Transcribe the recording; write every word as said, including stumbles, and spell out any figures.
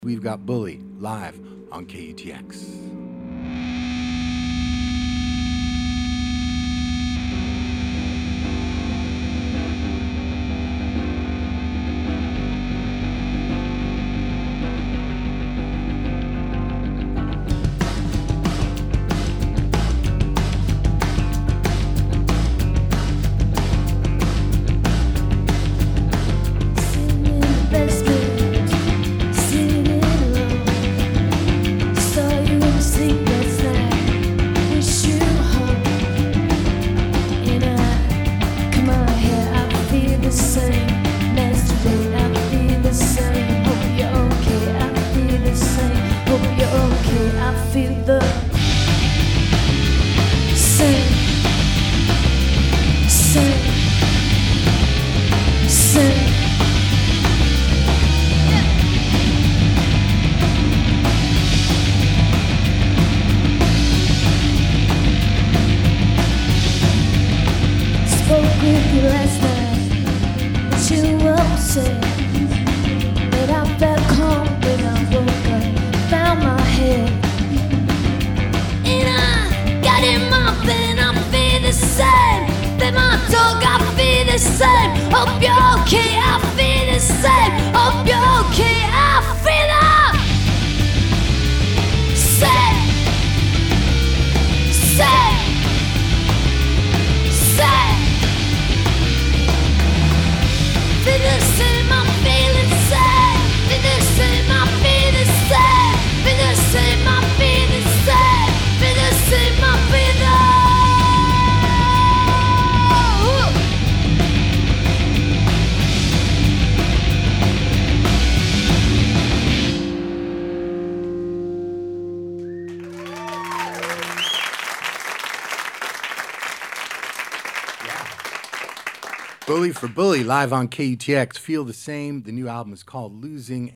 We've got Bully live on K U T X. Hope you're okay, I feel the same. Hope you're okay, I feel the same. Same. Same. Feel the same, I feel the same. Feel the same, I feel the same. Feel the same, I feel the same. Feel the same, I feel the Bully for Bully live on K U T X. Feel the Same. The new album is called Losing